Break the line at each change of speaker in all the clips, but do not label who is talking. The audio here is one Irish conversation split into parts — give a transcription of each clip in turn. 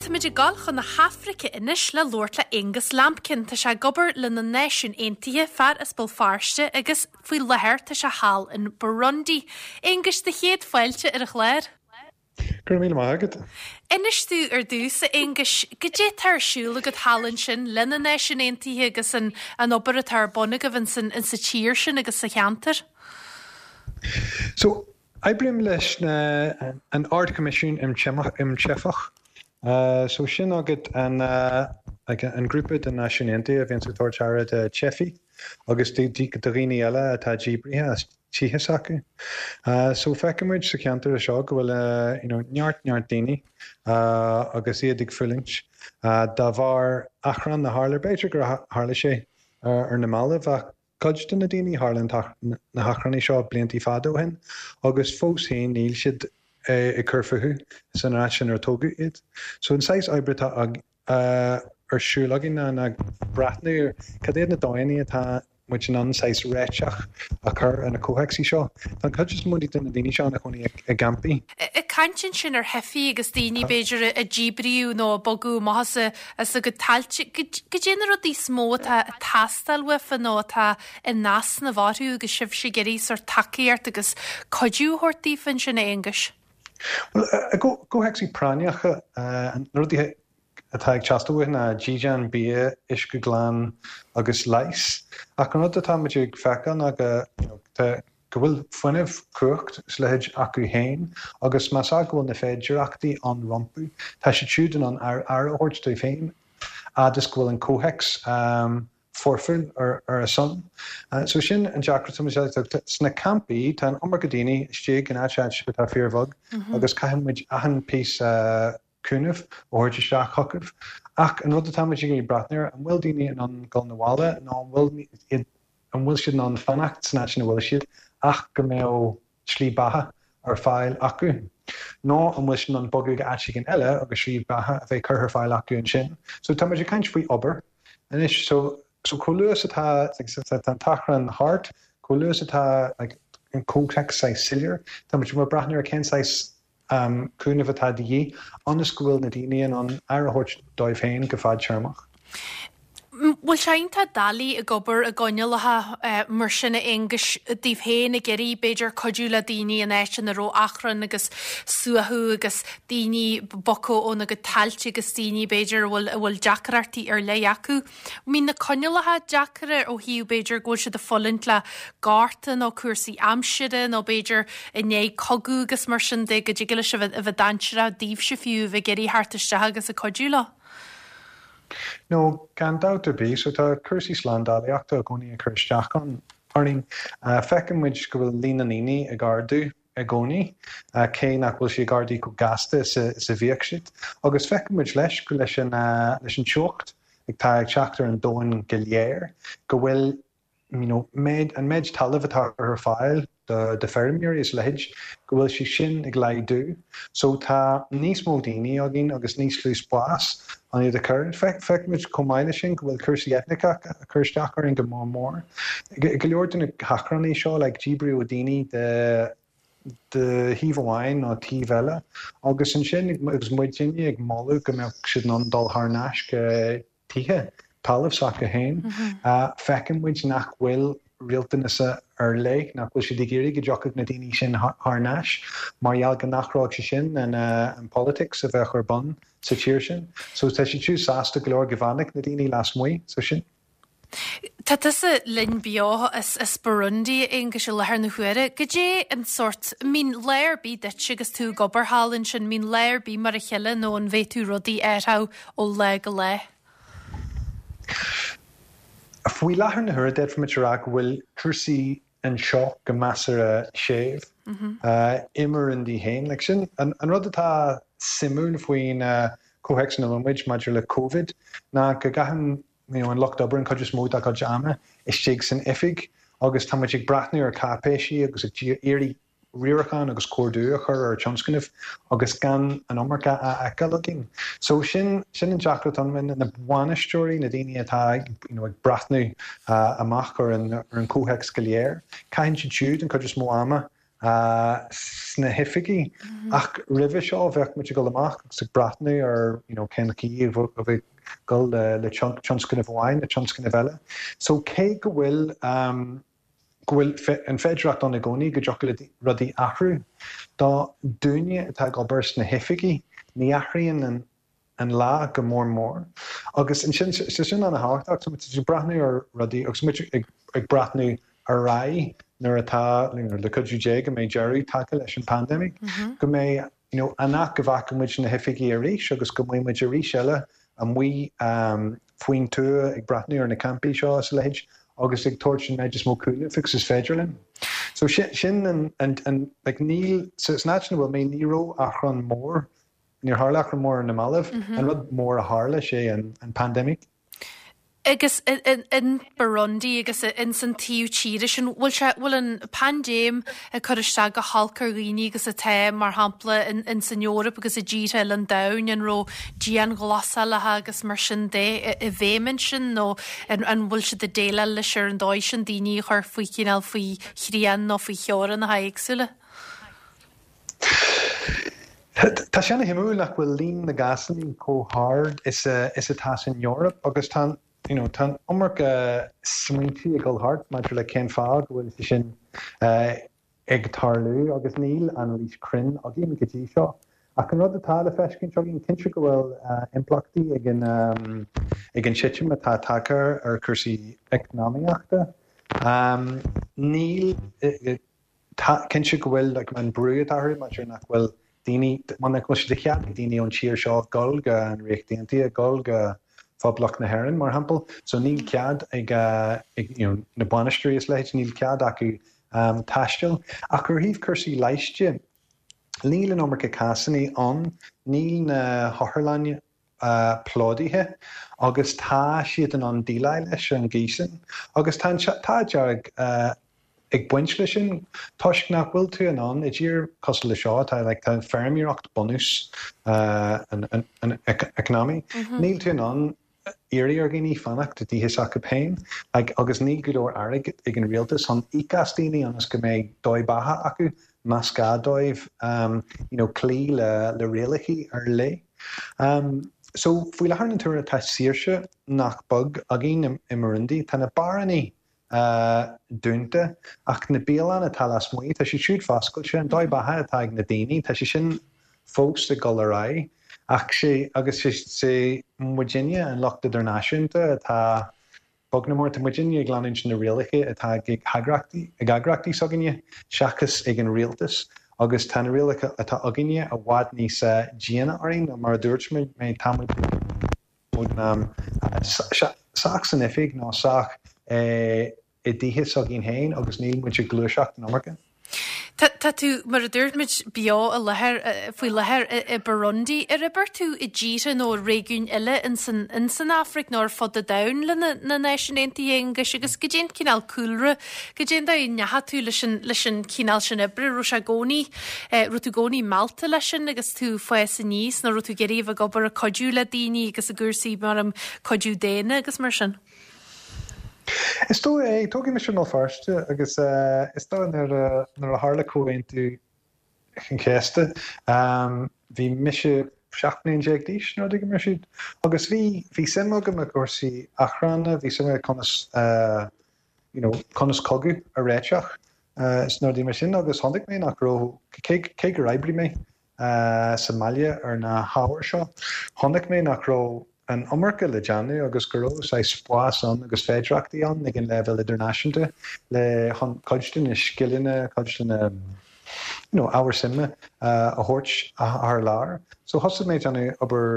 Táid galcha na Hafrica inis le Lord le Angus Lampkin tá se gobar le na Nation Aontaithe fear is bil farste agus faoi lethir tá se hall in Burundi. Angus de chéad fáilte ar a chléir.
Gur míle mágad.
Inis tú ar dús a Angus go dé tarsúla go hallan sin le na Nation Aontaithe agus an obair a tar bonna go bhain in sa tíir sin agus sa cheantar.
So, I brim leis an art commission im Chefach. So sin agad an grúpa den Nation Aontaithe a bhíonn sa tuairteara de Chefi agus dí daghine eile atá díbrithe títhe acu. So feicimid sa ceantar a seo go bhfuil neart daoine agus iad ag fuilint. Dá bhar achran na Harlar beidir gur Harla sé ar na Malah a codte na daoine Harlan na hachrannaí seo bliantí fadó hen agus fós hain níl siad I curfahu san sin ar tógu iad. So in sais aibrita ar siúlagin na brathnú cadéad na dáinní atá muid an sais réiteach a chur an na cóhexí seo. Tá codjust mudí den na daoine seo na chunaí a gampi.
I cantin sin ar hefií agus daoine beidir a ddíbriú nó bogú maithe as a go tailte go déanaar dí smó a tastal wifa nó tá in nás na bharú agus sibh sé geirís ar takeíart agus codú hortaí fan sin Angus.
Well, go hexi praniacha an rudí atá ag teastalhain na Jíjan bia isce glán agus leis. Ach an rud atá muid ag feiceáin go bhfuil fuineh cuacht sleid acu hain agus mas go bhfuil na féidireachtaí an rompú. Tá sé siúdan an airthóirt tú féin agus go bhfuil an cóhex forfil ar a son. So sin an Jackra sna campi tá an omar godíine stig an áid go tá fearmhog agus caiimiid ahan pís cúnah óirte seach chocah. Ach an rud atá muid í bratneir an bhfuil daoine an gal na bhála an bhfuil siad an fannacht sna sin bhfuil siad ach go mé slí batha ar fáil acu. nó an bhfuil sin an bogu áite an eile agus slí batha a bheith chur fáil acu an sin. So tá muid caiint faoi obair and is so coolus atá an tachran hart, coolus atá an cócleach sa sillier, tá muid mar brathnir a cén sais cúnah atá dí an scoil na daine an airthóirt dóibh féin go fád tearmach.
Bhfuil seinta dalí a gobar a gainealathe mar sinna Angus díobh héin a geirí beidir codú le daoine an éis na ró achran agus suathú agus daoine bocó ón go tailte agus daoine beidir bhfuil deacarartaí ar le acu. Mí na coinealathe deacara ó hiú beidir ggóil siad a follint le gáta nó cuasaí amside nó beidir inné cogú agus mar sin de go ddíile se a bheith dansere díobh se fiú bheith geirí hartaiste agus a codúla.
No, gan dáta bí, so tá cursaí slandálaíachta a gcónaí a chuirteach an arning feicimid go bhfuil línaníní a gardú a gcónaí cé nach bhfuil sí gardí go gasta sa bhíoh siad. Agus feicimid leis go leis an teocht ag tá ag teachtar an dóin go léir go bhfuil méid talamh atá ar fáil de fermúir is leid go bhfuil si sin ag leidú. So tá níos mó daoine a gin agus níos lús buas an iad a chur. Feicimid comáile sin go bhfuil cursaí etnica a chuirteach ar an go mór. Go leor den na hachrannaí seo le díbriú a daoine de híomhháin nó tíomheile agus an sin agus muid daoine ag máú go mbeadh siad an dul thnáis go tithe talamh sac a hain. Feicimid nach bhfuil rialtanasa ar le nach bhfuil siad géirí go deochaigh na daoine sin thnáis mar gheall go nachráid se sin an politics a bheith ar bun sa tíir sin. So tá si tú sásta go leor go bhánach na daoine las muoi so sin.
Tá a linn beá is Burundi Angus se lethar na chuire, go dé an sort mín léir bí deite agus tú gobarthalinn sin mín léir bí mar a cheile nó an bhéh tú rudaí airtha ó le go le.
Fuoi lethar na chuire dead fomit ra bhfuil cursaí an seo go measar a séimh imar an dí hain le sin an rud atá simú na faoin cóhex na muid maidir le COVID na go gahan an locht obair an chuidir smód a chuid ama is stig san ifig agus tá muid ag brathnú ar cápéisi agus ag éirí riarachan agus cordú a chur ar tionscanmh agus gan an omarcha a ecologin. So sin an Jackra an na bhaineisteoirí na daoine atá ag brathnú amach ar an cóhex go léir. Caithfinn si túd an chuidir smó ama sna hifigi ach rive seo bheith mu go amach sa brathnú ar cennaí a bheith go le tionscin a bhhain, le tionscin a bheile. So cé go bhfuil an féidirach don na gcónaí go deoch rudí ahrú dá dúine atá gobar sna hifigi ní athraíonn an lá go mór. Agus sin an háach so brathnú ar rudí agus ag brathnú ar rai nuair atá le codú go mé Jerry take leis an pandemic go mé annach go bhac muid na hifigi a rís agus go mé muid a rís eile an mí faoin tú ag brathnú ar na campí seo sa leid agus ag tuairt sin méid is mó cúla fix is féidirlinn. So sin an níl so it's natural bhfuil mé níró achran mór níor tharlach mór na malamh an rud mór a tharla sé an pandemic.
Agus in Burundi agus in san tíú tíre sin bhfuil an pandéim a chuiriste go halcar rií agus a té mar hampla in san Eorop agus a ddíre an dain an ró dían glasalathe agus mar sin dé i bhéman sin nó an bhfuil si de déile leis ar an dáid sin daoine chuir faoi cinál faoi chrían nó faoi cheoran na haigsúla.
Tá sena himú nach bhfuil lín na gasolín cóthard is a tas in Eorop agus tá omar smintí a gohart maidir le cén fág bhfuil sin ag tarlú agus níl an lís crin a gí go dtí seo. Ach an rud atá le feiscin seo gin cinse go bhfuil implachtaí ag an sitim atá takear ar cursaí economiaachta. Níl cinse go bhfuil an brú atá maidir nach bhfuil daoine man go de chead daoine an tíir seo golga an réchtaíontí a golga fáblach na Heran mar hampel, so níl cead ag na banisteí is leid níl cead acu taistil. Ach gur híomh cursaí leiste, níl an omar casannaí an, níl na Hotherlanne plódaithe, agus tá siad an dílail leis an gísan, agus tá dearg ag buint lei sin, toisc nach bhfuil tú an i ddír cos le seo tá fermíocht bonus an economy. Níl tú an Iri ar gini fanach to dihis acu pein, agus ní gudor arig ag an realtas on icastíní anas go méid dói baha acu, mascadóibh, clí le réalachi ar lei. So fwy lehar an túra tá sírse nach bug a gin i Burundi, tá na barani dúnta, ach na bíalan a talas mui, tá si siúd fascail se an dói baha atá ag na daoine, tá si sin fós de golarái, ach sé agus sé Virginia an Loch Internationalta atá bognamór ta Virginia glaninn sin na réalacha atá ag agrachtaí soginne seachas ag an realtas agus tá na réalacha atá aginne a bhhad níos díana aring mar dúirt mé tamil saach san ifig ná saach i ddíthe sogin héin agus níl muid glúiseach an America.
Tá tú mar a dúirtmid beá a lethir faoi lethir i Burundi a ribar tú i ddíre nó réún eile in san Afric nó fod a dain le na naisinéntaí agus agus go dtéint cinál coolra go dtéint da neatha tú leis an cinál sin ibre ru a gcónaí ru tú gcónaí Malta leis sin agus tú foies san níos nó ru tú geíomh a gobar a codú le daoine agus a gúsaí mar am codú déine agus mar sin.
Is tó tógi mis nó farste agus is tó nar a hála cóin tú an céiste. Bhí mise seachnaíon déag díos nó dig mar siad. Agus bhí sim agam a gcúsaí achranna, bhí sim conas cogu a réiteach is nó dí mar sin agus tháinig mé nach ró cé go raibrí mé Somalia ar na háhar seo. Tháinig mé nach ró an America le Janu agus goró sa spás an agus féidirachtaí an ag an level internationalta le codstin is skilline codstin áhar simme a hort a lár. So hosted méid an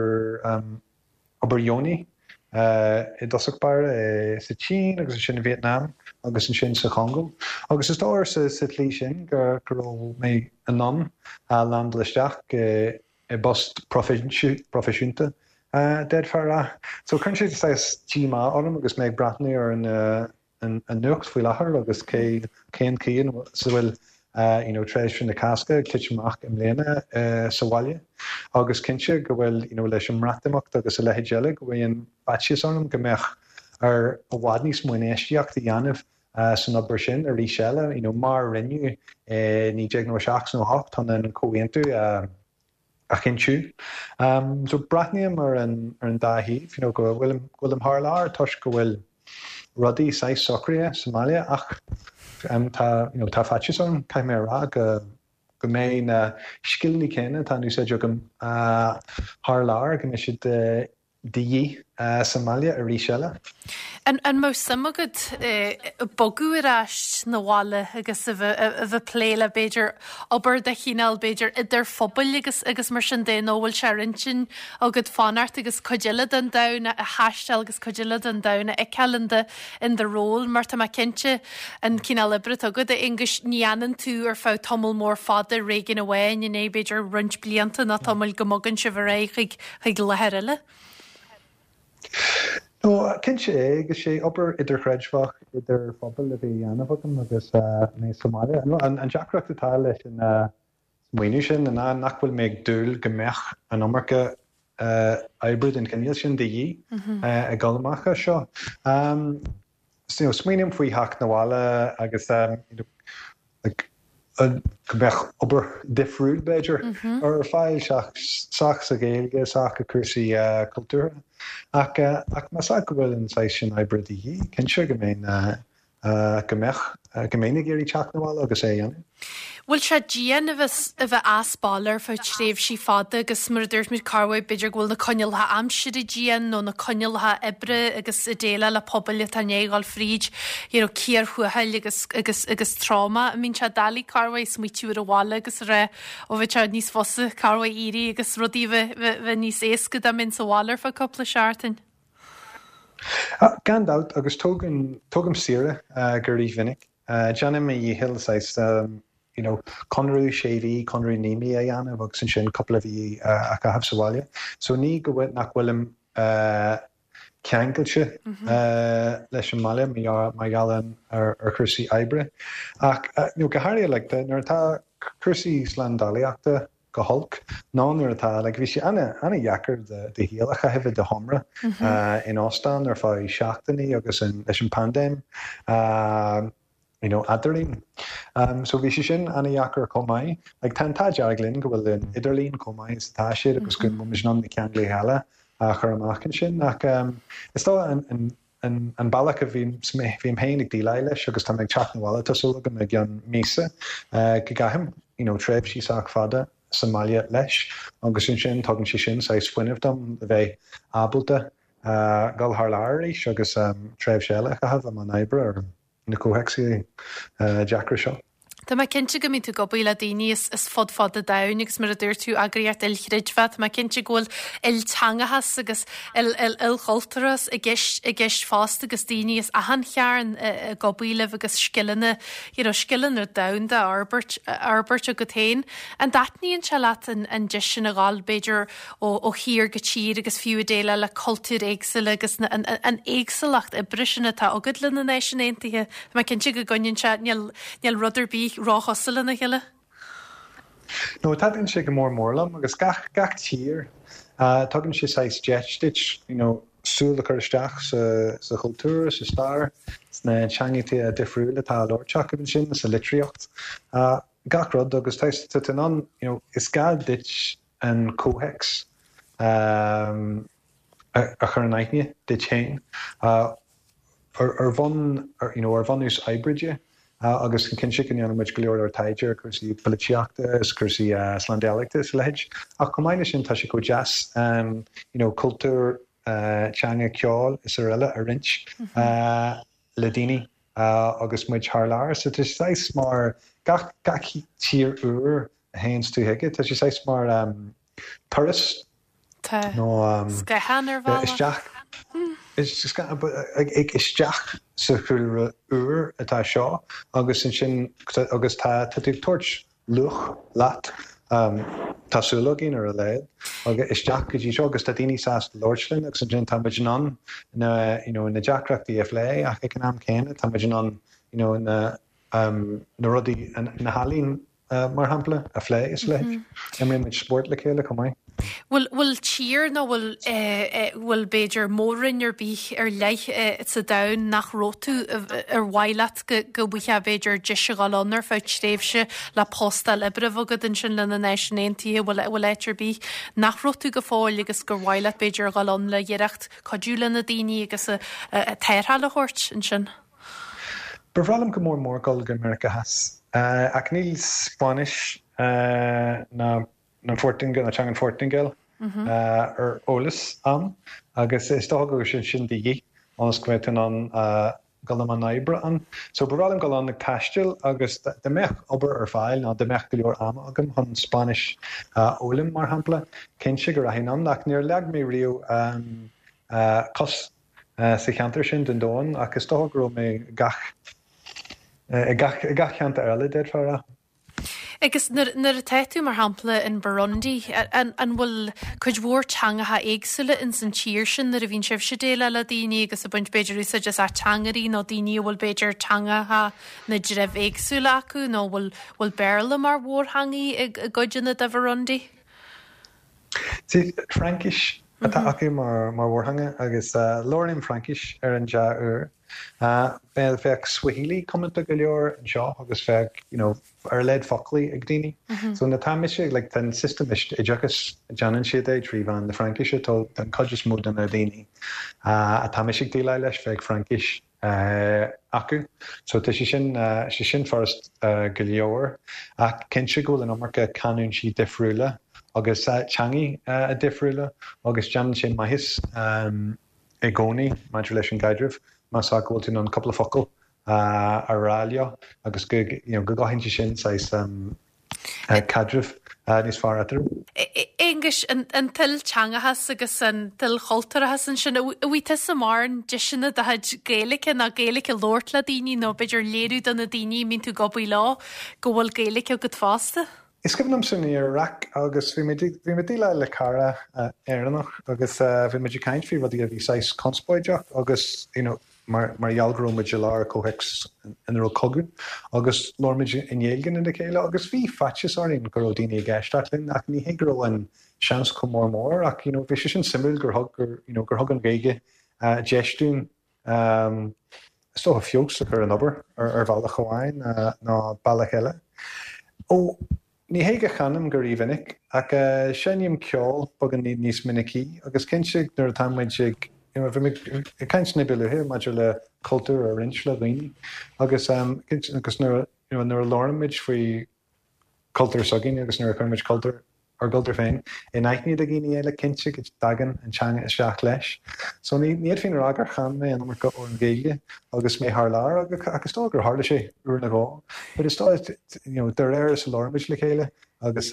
ober Joni I dosach bar sa China agus sin Vietnam agus sin sa Congo. Agus is dáir sa lí sin goró mé an non land leisteach I bost profisiúnta. Dead far so country says Chima orm agus meg bratni or an nucht fi lachar agus céan so will tradition na casca kitchenach im lena Somalia agus kinse go bhfuil leis an mratamacht agus a lehigéleg go bhfuin batches orm gomech ar a wadnís muinéisiach the yanif san obair sin a rí seile, mar rinne ní deag nó seach nó hacht an an cóhéantú a chinú. So bratníam ar an dáhíh, go bhfuilm thar tuis go bhfuil rudaí 6 socraí Somália ach tá faite an caiimé rá go mé na skillní céine tá nu sé jogam thar lár go si dhí Somália a rí seile.
An mó samagad bogu aráist na bhála agus a bheith pléile beidir obair de chinál beidir idir fphobal agus mar sin dé nóhfuil se rintin agad fanart agus cogiile an dana a hastal agus cogiile an dana ag ceannda in de ról mar tá cinnte an cinál libret agad a ingus níanan tú ar fá tomul mór fada régin ahhain in é beidir runt blianta na tomul gomogan se bhar chuig leherile.
No, cin sé agus sé obair idir chreidfach idir fphobal a bhí anamhagam agus mé Somália. An deacreacht atá leis an muoinú sin an nachfuil méid dúil gombeach an amarcha oibrad in cinneal sin de dhí a galamacha seo. Smaoinim faoi hac na bhála agus gombeach obair difriúil beidir ar fáil seach sa géilge seach a cursaí cultúra. Ach mas go bhfuil an sais sin oibrad dhí, cin se go mé goménig géirí teach na bhála agus é dhéanamh.
Bhfuil se dían a bheith asbálar fá tréimh sí fada agus mar dúirt mid carhaid beidir ghfuil na coiniltha amsir i dían nó na coiniltha ibre agus i déile le pobl a néáil fríd cíar chuathail agus tráma a mín se dalí carhaid smuitiú a bhála agus ré ó bheith se níos fosa carhaid íri agus rudí bheith níos éascad a minn sa bhálar fa coppla seartain.
Gandát agus tógam sire gurí vinnig. Janim mé dhíhil conrú séhí, conrú ními a dhéanamh agus sin coppla bhí a haf Somália. So ní go bhfuil nach bhfuilm ceangailte leis an Mália má gheallan ar cursaí oibre. Ach go háirithe le nuair atá cursaí slandálaíachta go hulk ná nuair atá bhí sé anna dheacair de híalacha hefyd de homra in Ostan ar fáil seachtaí agus leis an pandéim. Adarlín. So bhí sé sin anna dheacair comáid, tá dearglinn go bhfuil idirlín comáid sa táisiad agus go muis ná na ceanglí heile a chur amachchan sin. Ach is tá an bailach a bhím héananig dí leis agus tá meid teach na bhála tásúla go meid an mísa go gaithim tréimh sí seach fada Somália leis agus sin tugann sí sin sa fuineh dom a bheith ábalta gal thar láirí agus tréimh séile a hafh am an oibre ar na cóhexí Jackra seo.
Tá mai cinnte go mí tú gobail a daoine is fod a dain agus mar a dúir tú agraíart ilchridfat, má cinnte ghfuil iltangahas agus ilcholtaras i gceist fásta agus daoine is ahan chearan gobaileh agus skillanna skillan ar damda Albert a go tain. An datníonn se leat an deis sin a gáil beidir ó hir go tír agus fiú déile le cultúr éagsile agus an éagsalacht i brisinna tá agad lena nationéntaithe, má cinnte go gaiinn se neal rudidir bí ráchosala na heile?
No, tágann sé go mórlam agus gach tír tugann sé 6 jetstitch, súla chuisteach sa cultúra, sa star, sna teangaití a difriúla tá lorteach an sin sa litríocht. Gach rud agus tá an is gá ditch an cóhex a chur an aithne dit chéin ar bhanús oibridge agus cin si an muid go leor ar taidir chusaí políochtas, chusaí slandálaachtas leid. Ach cumáine sin tá sé go jazz cultúr teanga ceáil is eile a rint le daoine agus muid thar lear. So tá sé mar gach tír uair a héins tú hiige, tá sé mar turas nó
scaithanar bhá.
Ag isteach sa chuil uair atá seo agus agus tá tú tuairt luch leat tásúla gin ar a léad agus isteach go dtí seo agus tá daoine sás Lordslin agus an táid an na deacreachtaí a phlé ach ag an am céine táid an na rudaí na hálín mar hampla a phlé is leid. Am mé sport le chéile go maiid.
Will tír nó bhfuil beidir mórin ar bí ar leith sa dain nach rótú ar bhaileat go bhuiche beidir de se gáónar fá tréimhse le postal ibre bhagad in sin lena nationaltí bhfuil éitir bí nach rótú go fáil agus gur bhaileat beidir gáón le dhéirecht codúla na daoine agus a teirtha le chóirt in sin.
Bhrálam go mór gáil go America has. Ach níl Spanish na Fortingale na Changan Fortingale ar ólas agus is tóga sin dí ans cuitan an galam an Ibre an. So bhrálam go an na taistil agus de mech obair ar fáil ná de mech go leor agam an Spanish ólim mar hampla cinse gur rahin an ach níor leag mé riú cos sa cheantar sin den dóin agus tóga go mé gach cheanta eile déir fara.
Agus nar a teitú mar hampla in Burundi an bhfuil chuid mhór teangatha éagsúla in san tíir sin nar a bhín sibh se déile le daoine agus a buint beidir úsa just a teangarí nó daoine bhfuil beidir teangatha na dreibh éagsúla acu nó bhfuil bearla mar mhórthangaí i gcuideanna de Burundi?
Sí, Frankish atá acu mar mhórthanga agus Lorraine Frankish ar an deá ben feic Swahili commenta go leor an seo agus feic ar leid foclaí ag daoine. So na táimiise le den system is ideachas Janan siad é trí bhain na Frankish tó den codjas mód an ar daoine. A táimiise díile leis feic Frankish acu. So tá sin first go leor ach cinse go an amarcha canún si difriúla agus teangaí a difriúla agus Janan sin maithis i gcónaí maidir leis an gaidirh. Mas agóil tú an couple of focal arália agus go gahinti sin sais cadrih níos far atar.
English an til teangahas agus an til choltarachas an sin a bhuiite sa mar an deisina a had Gaelic na Gaelic a Lord le daoine nó beidir léirú an na daoine mín tú gobaí lá go bhfuil Gaelic a go fásta?
Is gofnam sin í Iraq agus bhí me díile le cara éannach agus bhí me caint fí rudí a bhí 6 conspóideach agus mar jalgróid lá cóhex in ro cogun agus lormid inhégan in de chéile agus bhí fatis áín gur daoine gaiisteachlinn ach ní hégró an seans go mór ach bhí sin simú gur thug an bhéige deistún sto a fios gur an obair ar bhela choháin ná bailach eile. Ní héige chanam gur íhannic ach sénim ceol bagan níos minicí agus cinse nuair a táimid sig kaint snibbilúhé maidir le cultúr a rins le bhíine agus nuair a lormid faoi cultúr sagin agus nuair a chuimiid cultúr ar gultar féin in aithní a gine eile cinse go dagan an teanga isteach leis. So níiad fin agar chan mé an mar go an ggéige agus mé th lá agus tá gur hála sé uair na gá. But is tá de réir sa lormid le chéile agus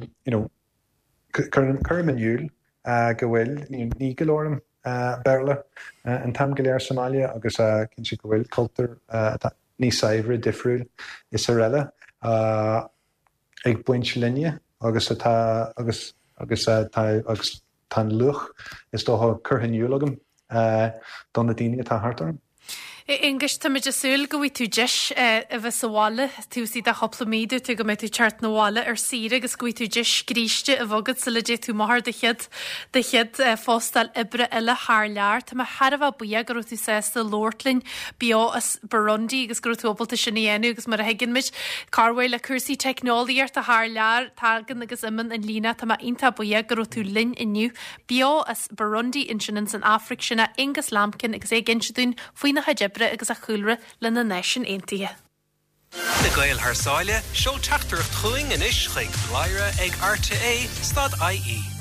chum an dúil go bhfuil ní go lorm Berle an tam go léir Somália agus cin si go bhfuil cultúr ní saibhre difriúil is a réile ag buint linne agus tá luch is dótha chuthanniuúil agam don na daine atá hartarm.
English tamid asúil go bhí tú deis a bheith sáile tú sí a choplamíú tú go mé tú teart nóháile ar síre agus go tú deis gríiste a bhagad sa le dé tú mar de chead fóstal ibre eile th lear Tá Harbh buí gur tú sésta Lordlin beá as Burundi agus gur tú opbalta sinnéanú agus mar a higinmid carhfuil le cuasaí technoliaart a th lear tágan agus iman in lína tá inta buí gur tú lin inniu beá as Burundi in sin san Afric sinna Ingus Lamkin agus é ginseún faoine haidebre agus a chuúre le na nation aontaithe.
Na Gael Harsáile, seo teachtareacht chuing in isis chuig Bláire ag RTA, Stad IE.